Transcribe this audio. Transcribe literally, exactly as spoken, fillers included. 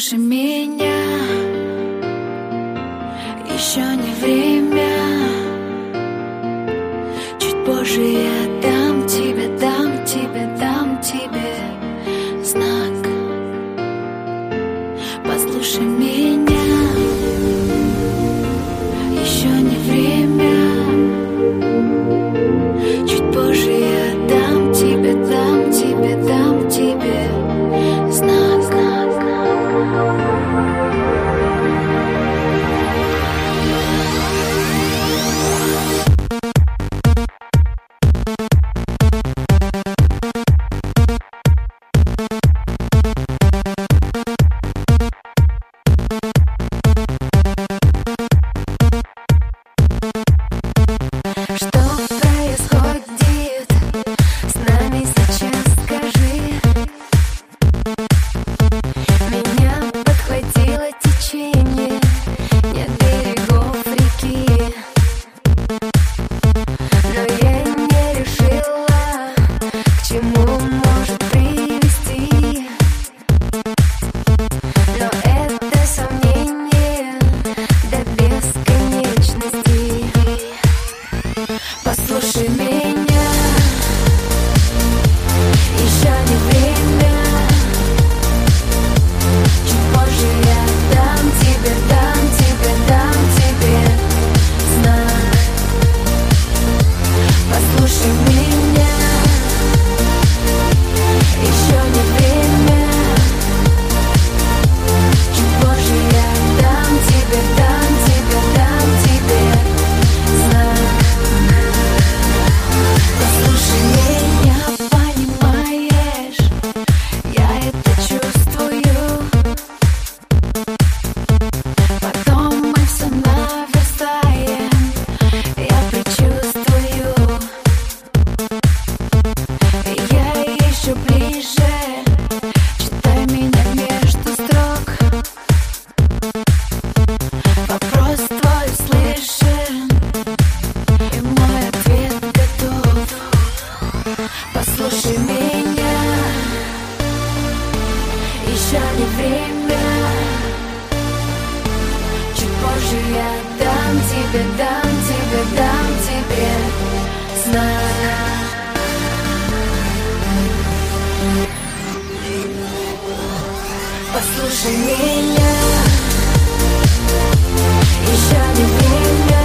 Послушай меня, еще не время. Чуть позже я дам тебе, дам тебе, дам тебе знак. Послушай меня, еще не время. Чуть позже я дам тебе, дам тебе, дам тебе знак. Послушай меня, еще не время. Чуть позже я дам тебе, дам тебе, дам тебе знак. Послушай меня, еще не время. Чуть позже я дам тебе, дам тебе, дам тебе знак. Послушай меня, понимаешь, я это чувствую. Потом мы все наверстаем, я предчувствую. Я еще ближе, читай меня между строк. Вопрос твой слышен, и мой ответ готов. Послушай меня, еще не время. Чуть позже я дам тебе, дам тебе, дам тебе знак. Послушай меня, еще не время.